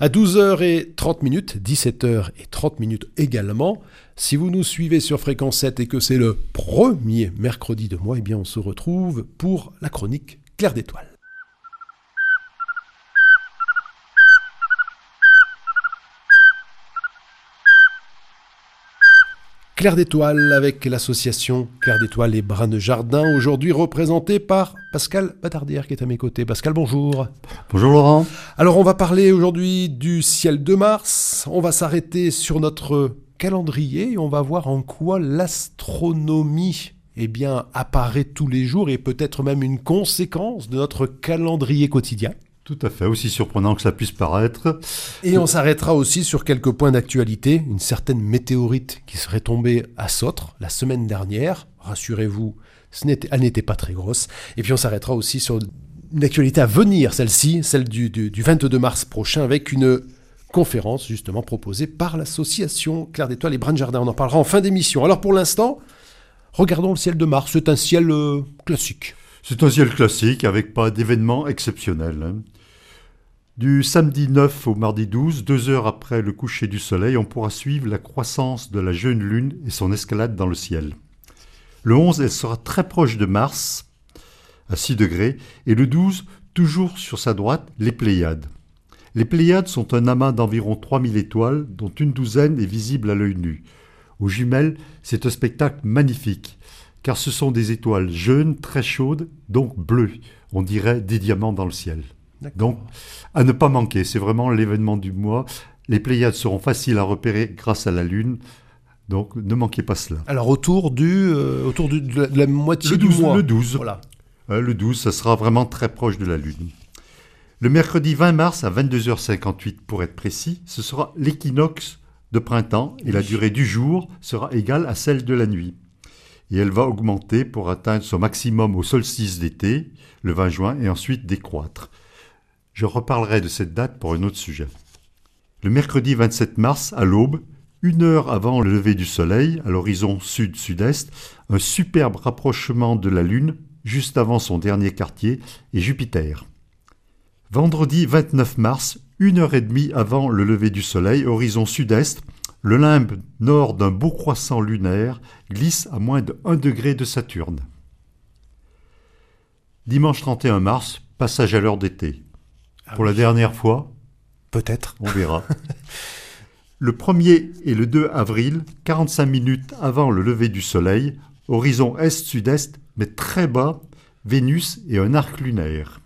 À 12h30, 17h30 également. Si vous nous suivez sur Fréquence 7 et que c'est le premier mercredi de mois, eh bien on se retrouve pour la chronique Clair d'étoiles. Clair d'étoiles avec l'association Clair d'étoiles et Brins de Jardin, aujourd'hui représentée par Pascal Batardière qui est à mes côtés. Pascal, bonjour. Bonjour Laurent. Alors on va parler aujourd'hui du ciel de Mars, on va s'arrêter sur notre calendrier et on va voir en quoi l'astronomie apparaît tous les jours et peut-être même une conséquence de notre calendrier quotidien. Tout à fait, aussi surprenant que ça puisse paraître. Et on s'arrêtera aussi sur quelques points d'actualité. Une certaine météorite qui serait tombée à Sotre la semaine dernière. Rassurez-vous, elle n'était pas très grosse. Et puis on s'arrêtera aussi sur une actualité à venir, celle-ci, celle du 22 mars prochain, avec une conférence justement proposée par l'association Clair d'étoiles et Brins de Jardin. On en parlera en fin d'émission. Alors pour l'instant, regardons le ciel de Mars. C'est un ciel classique. C'est un ciel classique avec pas d'événements exceptionnels. Du samedi 9 au mardi 12, 2 heures après le coucher du soleil, on pourra suivre la croissance de la jeune lune et son escalade dans le ciel. Le 11, elle sera très proche de Mars, à 6 degrés, et le 12, toujours sur sa droite, les Pléiades. Les Pléiades sont un amas d'environ 3000 étoiles, dont une douzaine est visible à l'œil nu. Aux jumelles, c'est un spectacle magnifique, car ce sont des étoiles jeunes, très chaudes, donc bleues. On dirait des diamants dans le ciel. D'accord. Donc, à ne pas manquer, c'est vraiment l'événement du mois. Les Pléiades seront faciles à repérer grâce à la Lune, donc ne manquez pas cela. Alors autour de la moitié du mois. Le 12. Voilà. Le 12, ça sera vraiment très proche de la Lune. Le mercredi 20 mars à 22h58 pour être précis, ce sera l'équinoxe de printemps et la durée du jour sera égale à celle de la nuit. Et elle va augmenter pour atteindre son maximum au solstice d'été, le 20 juin, et ensuite décroître. Je reparlerai de cette date pour un autre sujet. Le mercredi 27 mars, à l'aube, 1 heure avant le lever du soleil, à l'horizon sud-sud-est, un superbe rapprochement de la Lune, juste avant son dernier quartier, et Jupiter. Vendredi 29 mars, 1 heure et demie avant le lever du soleil, horizon sud-est, le limbe nord d'un beau croissant lunaire glisse à moins de 1 degré de Saturne. Dimanche 31 mars, passage à l'heure d'été. Pour la dernière fois, peut-être, on verra. Le 1er et le 2 avril, 45 minutes avant le lever du soleil, horizon est-sud-est, mais très bas, Vénus et un arc lunaire.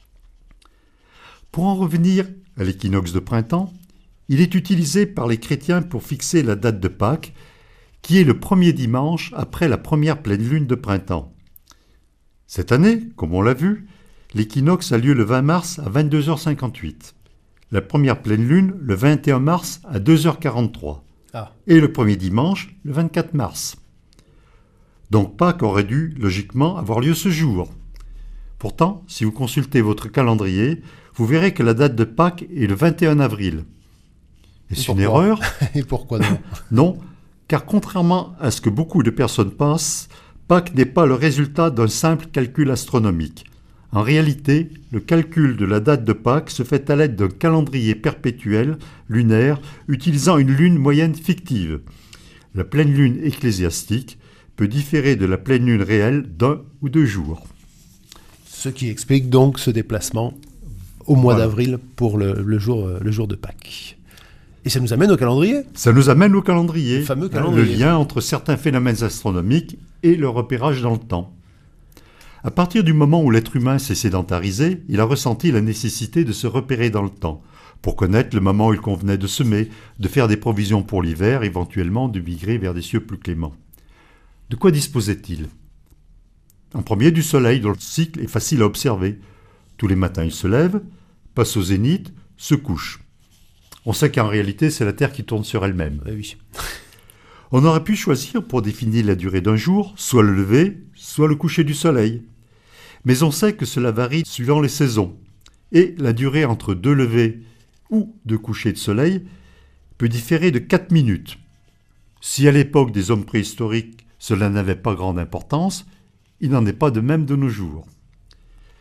Pour en revenir à l'équinoxe de printemps, il est utilisé par les chrétiens pour fixer la date de Pâques, qui est le premier dimanche après la première pleine lune de printemps. Cette année, comme on l'a vu, l'équinoxe a lieu le 20 mars à 22h58. La première pleine lune, le 21 mars à 2h43. Et le premier dimanche, le 24 mars. Donc Pâques aurait dû, logiquement, avoir lieu ce jour. Pourtant, si vous consultez votre calendrier, vous verrez que la date de Pâques est le 21 avril. Est-ce une erreur ? Et pourquoi non ? Non, car contrairement à ce que beaucoup de personnes pensent, Pâques n'est pas le résultat d'un simple calcul astronomique. En réalité, le calcul de la date de Pâques se fait à l'aide d'un calendrier perpétuel, lunaire, utilisant une lune moyenne fictive. La pleine lune ecclésiastique peut différer de la pleine lune réelle d'1 ou 2 jours. Ce qui explique donc ce déplacement au mois d'avril pour le jour de Pâques. Et ça nous amène au calendrier. Ça nous amène au calendrier. Le fameux calendrier. Le lien entre certains phénomènes astronomiques et le repérage dans le temps. À partir du moment où l'être humain s'est sédentarisé, il a ressenti la nécessité de se repérer dans le temps, pour connaître le moment où il convenait de semer, de faire des provisions pour l'hiver, éventuellement de migrer vers des cieux plus cléments. De quoi disposait-il ? En premier, du soleil, dont le cycle est facile à observer. Tous les matins, il se lève, passe au zénith, se couche. On sait qu'en réalité, c'est la Terre qui tourne sur elle-même. Oui. On aurait pu choisir pour définir la durée d'un jour, soit le lever, soit le coucher du soleil. Mais on sait que cela varie suivant les saisons. Et la durée entre 2 levées ou 2 couchers de soleil peut différer de 4 minutes. Si à l'époque des hommes préhistoriques, cela n'avait pas grande importance, il n'en est pas de même de nos jours.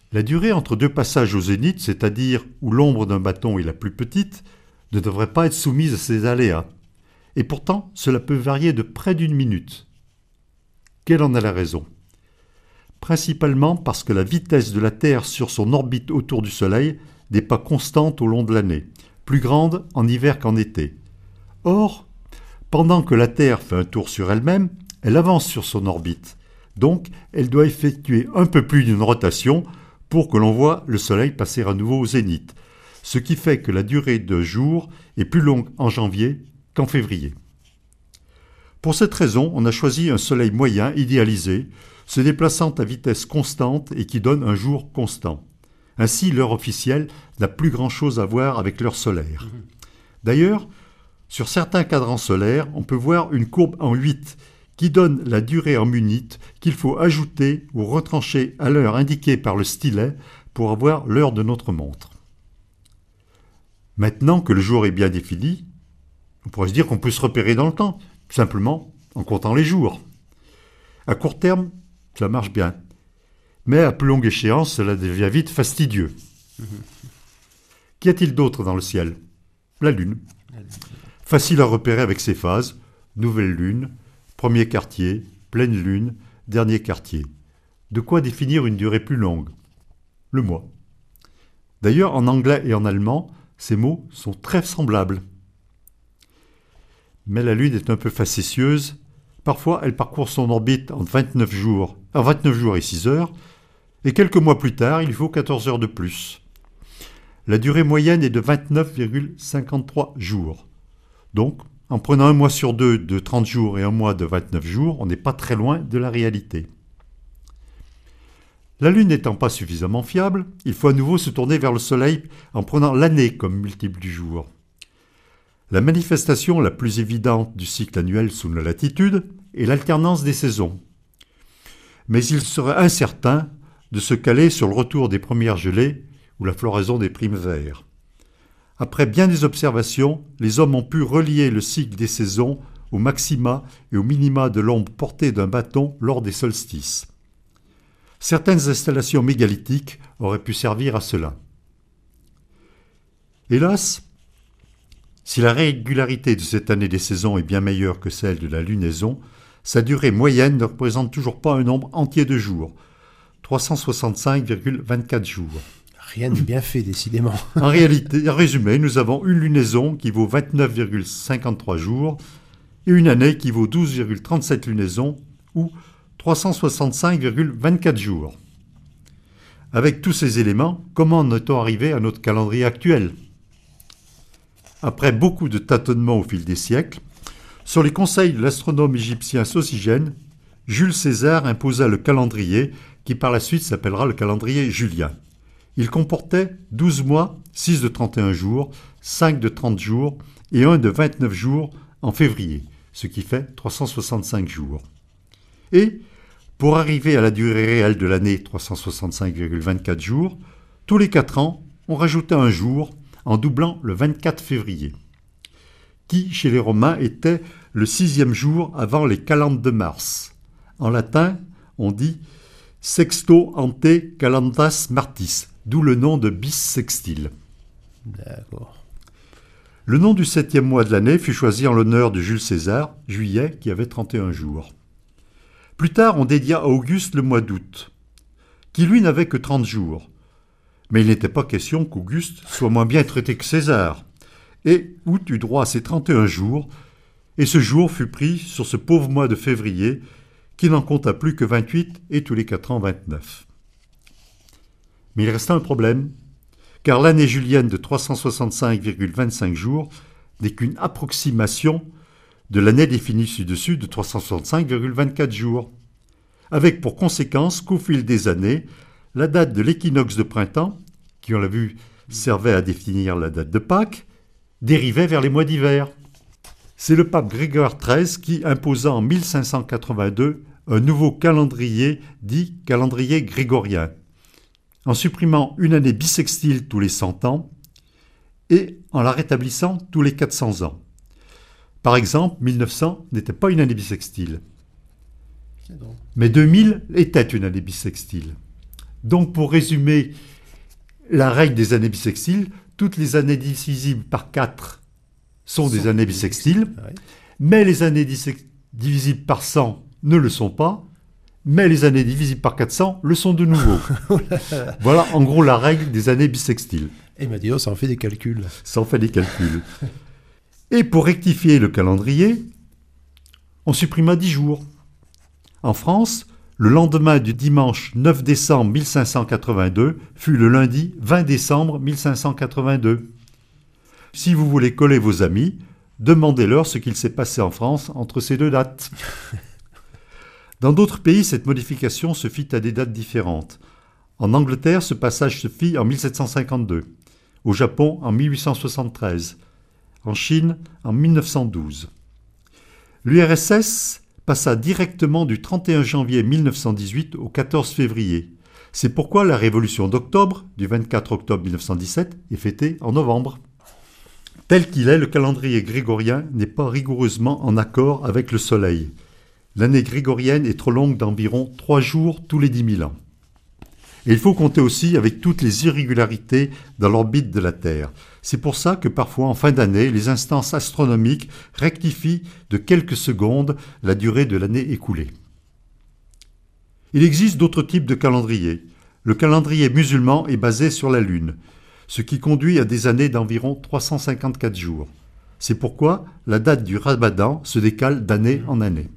La durée entre deux passages au zénith, c'est-à-dire où l'ombre d'un bâton est la plus petite, ne devrait pas être soumise à ces aléas. Et pourtant, cela peut varier de près d'une minute. Quelle en est la raison ? Principalement parce que la vitesse de la Terre sur son orbite autour du Soleil n'est pas constante au long de l'année, plus grande en hiver qu'en été. Or, pendant que la Terre fait un tour sur elle-même, elle avance sur son orbite. Donc, elle doit effectuer un peu plus d'une rotation pour que l'on voit le Soleil passer à nouveau au zénith, ce qui fait que la durée d'un jour est plus longue en janvier qu'en février. Pour cette raison, on a choisi un Soleil moyen idéalisé, se déplaçant à vitesse constante et qui donne un jour constant. Ainsi, l'heure officielle n'a plus grand-chose à voir avec l'heure solaire. D'ailleurs, sur certains cadrans solaires, on peut voir une courbe en 8 qui donne la durée en minutes qu'il faut ajouter ou retrancher à l'heure indiquée par le stylet pour avoir l'heure de notre montre. Maintenant que le jour est bien défini, on pourrait se dire qu'on peut se repérer dans le temps, simplement en comptant les jours. À court terme, ça marche bien. Mais à plus longue échéance, cela devient vite fastidieux. Qu'y a-t-il d'autre dans le ciel ? La Lune. Facile à repérer avec ses phases, nouvelle lune, premier quartier, pleine lune, dernier quartier. De quoi définir une durée plus longue ? Le mois. D'ailleurs, en anglais et en allemand, ces mots sont très semblables. Mais la Lune est un peu facétieuse. Parfois, elle parcourt son orbite en 29 jours et 6 heures, et quelques mois plus tard, il faut 14 heures de plus. La durée moyenne est de 29,53 jours. Donc, en prenant un mois sur deux de 30 jours et un mois de 29 jours, on n'est pas très loin de la réalité. La Lune n'étant pas suffisamment fiable, il faut à nouveau se tourner vers le Soleil en prenant l'année comme multiple du jour. La manifestation la plus évidente du cycle annuel sous nos latitudes est l'alternance des saisons. Mais il serait incertain de se caler sur le retour des premières gelées ou la floraison des primes verts. Après bien des observations, les hommes ont pu relier le cycle des saisons aux maxima et aux minima de l'ombre portée d'un bâton lors des solstices. Certaines installations mégalithiques auraient pu servir à cela. Hélas, si la régularité de cette année des saisons est bien meilleure que celle de la lunaison, sa durée moyenne ne représente toujours pas un nombre entier de jours, 365,24 jours. Rien n'est bien fait, décidément. En réalité, en résumé, nous avons une lunaison qui vaut 29,53 jours et une année qui vaut 12,37 lunaisons ou 365,24 jours. Avec tous ces éléments, comment en est-on arrivé à notre calendrier actuel ? Après beaucoup de tâtonnements au fil des siècles, sur les conseils de l'astronome égyptien Sosygène, Jules César imposa le calendrier qui par la suite s'appellera le calendrier julien. Il comportait 12 mois, 6 de 31 jours, 5 de 30 jours et 1 de 29 jours en février, ce qui fait 365 jours. Et, pour arriver à la durée réelle de l'année 365,24 jours, tous les 4 ans, on rajoutait un jour en doublant le 24 février, qui, chez les Romains, était le 6e jour avant les calendes de Mars. En latin, on dit « sexto ante calendas martis », d'où le nom de bissextile. D'accord. Le nom du 7e mois de l'année fut choisi en l'honneur de Jules César, juillet, qui avait 31 jours. Plus tard, on dédia à Auguste le mois d'août, qui lui n'avait que 30 jours. Mais il n'était pas question qu'Auguste soit moins bien traité que César. Et août eut droit à ses 31 jours, et ce jour fut pris sur ce pauvre mois de février, qui n'en compta plus que 28 et tous les 4 ans 29. Mais il resta un problème, car l'année julienne de 365,25 jours n'est qu'une approximation de l'année définie ci-dessus de 365,24 jours, avec pour conséquence qu'au fil des années, la date de l'équinoxe de printemps, qui on l'a vu servait à définir la date de Pâques, dérivait vers les mois d'hiver. C'est le pape Grégoire XIII qui imposa en 1582 un nouveau calendrier dit calendrier grégorien, en supprimant une année bissextile tous les 100 ans et en la rétablissant tous les 400 ans. Par exemple, 1900 n'était pas une année bissextile, mais 2000 était une année bissextile. Donc, pour résumer la règle des années bissextiles, toutes les années divisibles par 4 sont des années bissextiles, Ouais. mais les années divisibles par 100 ne le sont pas, mais les années divisibles par 400 le sont de nouveau. Voilà en gros la règle des années bissextiles. Et Mathieu, ça en fait des calculs. Ça en fait des calculs. Et pour rectifier le calendrier, on supprima 10 jours. En France, le lendemain du dimanche 9 décembre 1582 fut le lundi 20 décembre 1582. Si vous voulez coller vos amis, demandez-leur ce qu'il s'est passé en France entre ces deux dates. Dans d'autres pays, cette modification se fit à des dates différentes. En Angleterre, ce passage se fit en 1752. Au Japon, en 1873. En Chine, en 1912. L'URSS passa directement du 31 janvier 1918 au 14 février. C'est pourquoi la révolution d'octobre, du 24 octobre 1917, est fêtée en novembre. Tel qu'il est, le calendrier grégorien n'est pas rigoureusement en accord avec le Soleil. L'année grégorienne est trop longue d'environ 3 jours tous les 10 000 ans. Et il faut compter aussi avec toutes les irrégularités dans l'orbite de la Terre. C'est pour ça que parfois, en fin d'année, les instances astronomiques rectifient de quelques secondes la durée de l'année écoulée. Il existe d'autres types de calendriers. Le calendrier musulman est basé sur la Lune, ce qui conduit à des années d'environ 354 jours. C'est pourquoi la date du Ramadan se décale d'année en année.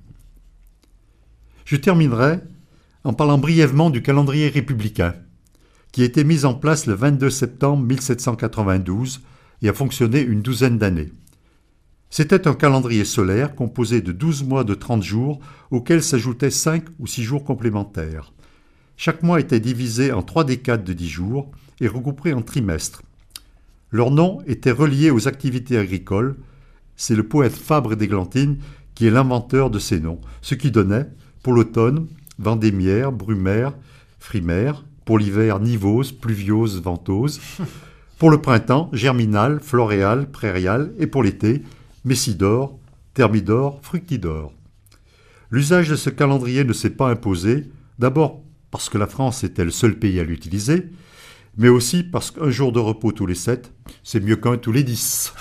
Je terminerai en parlant brièvement du calendrier républicain, qui a été mis en place le 22 septembre 1792 et a fonctionné une douzaine d'années. C'était un calendrier solaire composé de 12 mois de 30 jours auxquels s'ajoutaient 5 ou 6 jours complémentaires. Chaque mois était divisé en 3 décades de 10 jours et regroupé en trimestres. Leur nom était relié aux activités agricoles. C'est le poète Fabre d'Églantine qui est l'inventeur de ces noms, ce qui donnait, pour l'automne, vendémiaire, brumaire, frimaire, pour l'hiver, nivose, pluviose, ventose, pour le printemps, germinal, floréal, prairial, et pour l'été, messidor, thermidor, fructidor. L'usage de ce calendrier ne s'est pas imposé, d'abord parce que la France était le seul pays à l'utiliser, mais aussi parce qu'un jour de repos tous les 7, c'est mieux qu'un tous les 10.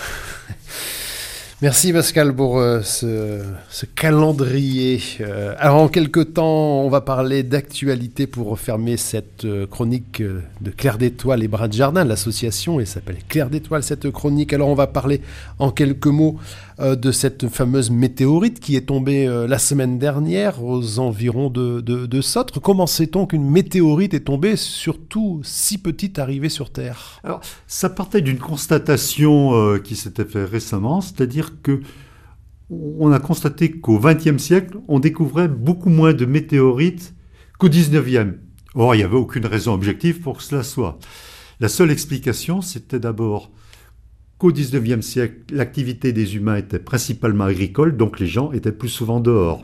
Merci Pascal pour ce calendrier. Alors en quelques temps, on va parler d'actualité pour refermer cette chronique de Clair d'Étoile et Bras de Jardin, l'association, et s'appelle Clair d'Étoile cette chronique. Alors on va parler en quelques mots de cette fameuse météorite qui est tombée la semaine dernière aux environs de Sotre. Comment sait-on qu'une météorite est tombée, surtout si petite, arrivée sur Terre ? Alors, ça partait d'une constatation qui s'était faite récemment, c'est-à-dire que on a constaté qu'au XXe siècle, on découvrait beaucoup moins de météorites qu'au XIXe. Or, il n'y avait aucune raison objective pour que cela soit. La seule explication, c'était d'abord qu'au XIXe siècle, l'activité des humains était principalement agricole, donc les gens étaient plus souvent dehors.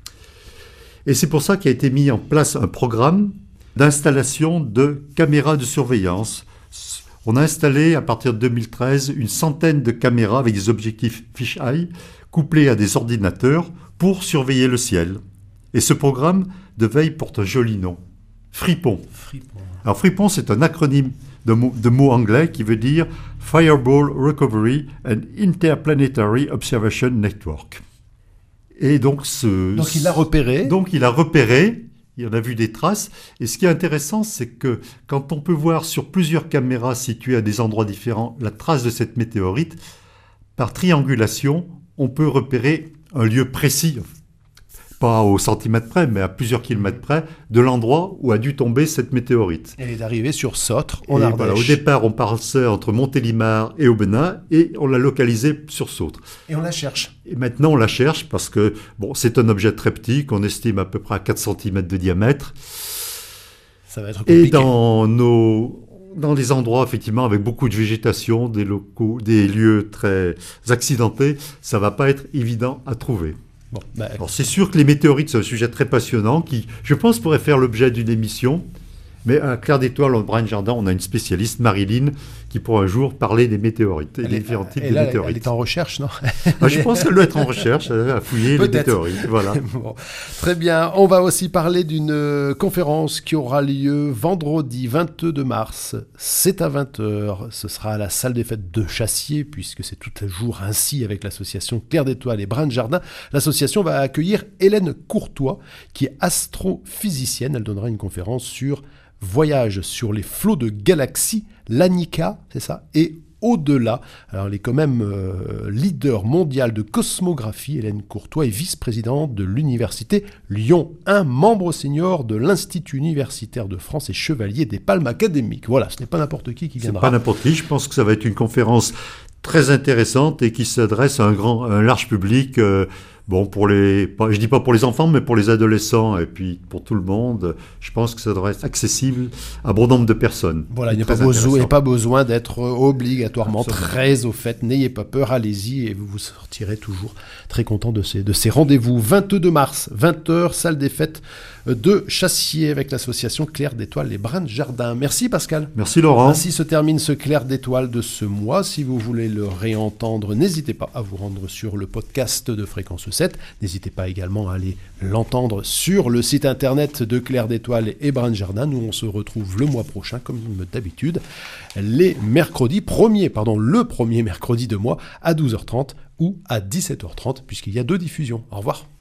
Et c'est pour ça qu'a été mis en place un programme d'installation de caméras de surveillance. On a installé à partir de 2013 une centaine de caméras avec des objectifs fish-eye couplés à des ordinateurs pour surveiller le ciel. Et ce programme de veille porte un joli nom, FRIPON. Alors FRIPON, c'est un acronyme de mots anglais qui veut dire Fireball Recovery and Interplanetary Observation Network. Et donc il l'a repéré. Donc il a repéré. Il en a vu des traces. Et ce qui est intéressant, c'est que quand on peut voir sur plusieurs caméras situées à des endroits différents la trace de cette météorite, par triangulation, on peut repérer un lieu précis, pas au centimètre près, mais à plusieurs kilomètres près, de l'endroit où a dû tomber cette météorite. Elle est arrivée sur Sotre, en Et Ardèche. voilà, au départ, on passait entre Montélimar et Aubenas, et on l'a localisée sur Sotre. Et on la cherche. Et maintenant, on la cherche parce que c'est un objet très petit qu'on estime à peu près à 4 cm de diamètre. Ça va être compliqué. Et dans les endroits, effectivement, avec beaucoup de végétation, des lieux très accidentés, ça ne va pas être évident à trouver. Bon, Alors, c'est sûr que les météorites, c'est un sujet très passionnant qui, je pense, pourrait faire l'objet d'une émission. Mais à Clair d'Étoile, au Bras de Jardin, on a une spécialiste, Marilyn, qui pourra un jour parler des météorites et des différents types de météorites. Elle est en recherche, non? Je pense qu'elle doit être en recherche, à fouiller les météorites. Voilà. Bon, très bien. On va aussi parler d'une conférence qui aura lieu vendredi 22 mars. C'est à 20h. Ce sera à la salle des fêtes de Chassier, puisque c'est tout le jour ainsi avec l'association Clair d'Étoile et Brin de Jardin. L'association va accueillir Hélène Courtois, qui est astrophysicienne. Elle donnera une conférence sur voyage sur les flots de galaxies, l'ANICA, c'est ça, et au-delà. Alors, elle est quand même leader mondial de cosmographie. Hélène Courtois est vice-présidente de l'Université Lyon 1, membre senior de l'Institut universitaire de France et chevalier des Palmes académiques. Voilà, ce n'est pas n'importe qui viendra. C'est pas n'importe qui. Je pense que ça va être une conférence très intéressante et qui s'adresse à un large public. Je dis pas pour les enfants, mais pour les adolescents et puis pour tout le monde, je pense que ça devrait être accessible à bon nombre de personnes. Voilà, il n'y a pas besoin d'être obligatoirement très au fait. N'ayez pas peur, allez-y et vous vous sortirez toujours très content de ces rendez-vous. 22 mars, 20h, salle des fêtes de Chassier avec l'association Clair d'Étoile et Brin de Jardin. Merci Pascal. Merci Laurent. Ainsi se termine ce Clair d'Étoile de ce mois. Si vous voulez le réentendre, n'hésitez pas à vous rendre sur le podcast de Fréquence 7. N'hésitez pas également à aller l'entendre sur le site internet de Clair d'Étoile et Brin de Jardin. Nous, on se retrouve le mois prochain, comme d'habitude, le premier mercredi de mois à 12h30 ou à 17h30, puisqu'il y a 2 diffusions. Au revoir.